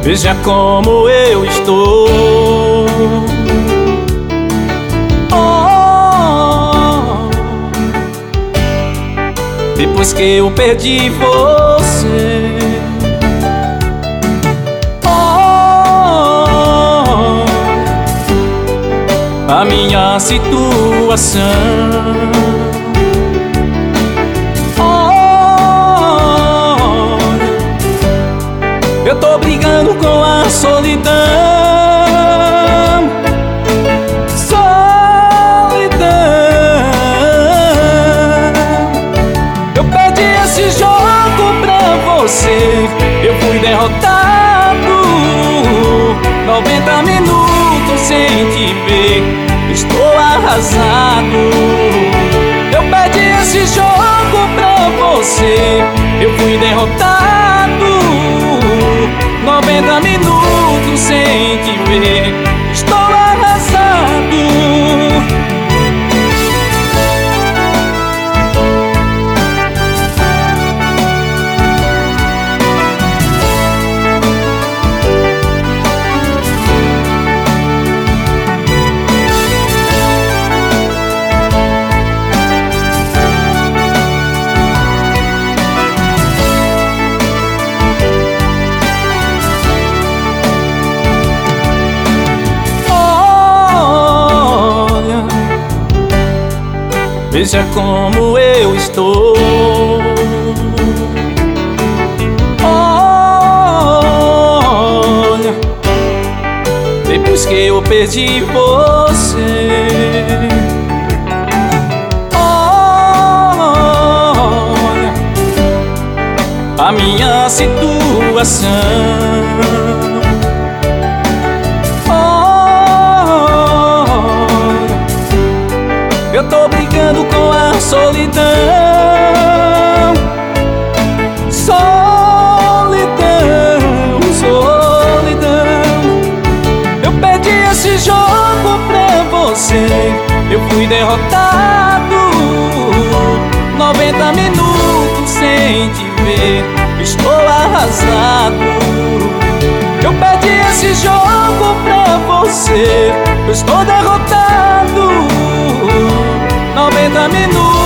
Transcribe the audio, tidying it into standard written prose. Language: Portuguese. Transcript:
Veja como eu estou. Oh, depois que eu perdi você. Oh, a minha situação. Eu tô brigando com a solidão. Solidão. Eu perdi esse jogo pra você. Eu fui derrotado. 90 minutos sem te ver. Estou arrasado. Eu perdi esse jogo pra você. Eu fui derrotado. 90 minutos sem te ver. Estou arrasado. Veja como eu estou. Olha, depois que eu perdi você. Olha, a minha situação. Eu tô brigando com a solidão. Solidão, solidão. Eu perdi esse jogo pra você. Eu fui derrotado. 90 minutos sem te ver. Estou arrasado. Eu perdi esse jogo pra você. Eu estou derrotado. 90 minutos